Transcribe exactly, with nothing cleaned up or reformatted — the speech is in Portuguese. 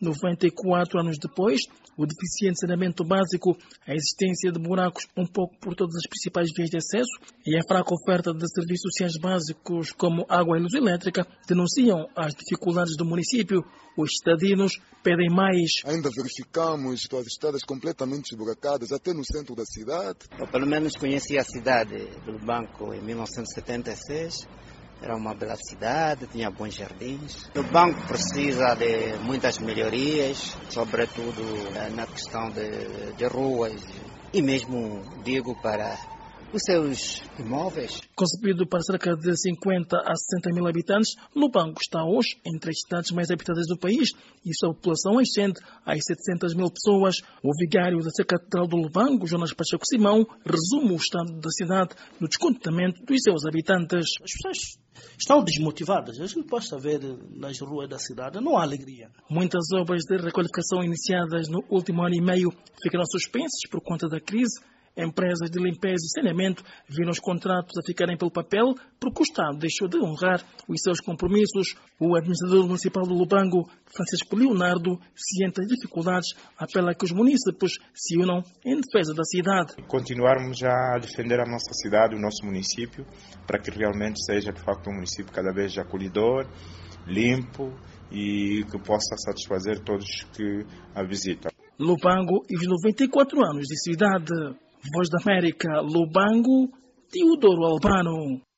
noventa e quatro anos depois, o deficiente saneamento básico, a existência de buracos um pouco por todas as principais vias de acesso e a fraca oferta de serviços sociais básicos como água e luz elétrica denunciam as dificuldades do município. Os cidadãos pedem mais. Ainda verificamos as estradas completamente esburacadas, até no centro da cidade. Eu pelo menos conheci a cidade do Lubango em mil novecentos e setenta e seis. Era uma bela cidade, tinha bons jardins. O banco precisa de muitas melhorias, sobretudo na questão de, de ruas e mesmo, digo, para os seus imóveis. Concebido para cerca de cinquenta a sessenta mil habitantes, Lubango está hoje entre as cidades mais habitadas do país e sua população ascende às setecentas mil pessoas. O vigário da Catedral do Lubango, Jonas Pacheco Simão, resume o estado da cidade no descontentamento dos seus habitantes. As pessoas estão desmotivadas. A gente pode ver nas ruas da cidade, não há alegria. Muitas obras de requalificação iniciadas no último ano e meio ficaram suspensas por conta da crise. Empresas de limpeza e saneamento viram os contratos a ficarem pelo papel porque o Estado deixou de honrar os seus compromissos. O administrador municipal do Lubango, Francisco Leonardo, ciente das dificuldades, apela a que os munícipes se unam em defesa da cidade. Continuarmos a defender a nossa cidade, o nosso município, para que realmente seja de facto um município cada vez acolhedor, limpo e que possa satisfazer todos que a visitam. Lubango e os noventa e quatro anos de cidade. Voz da América, Lubango, Teodoro Albano.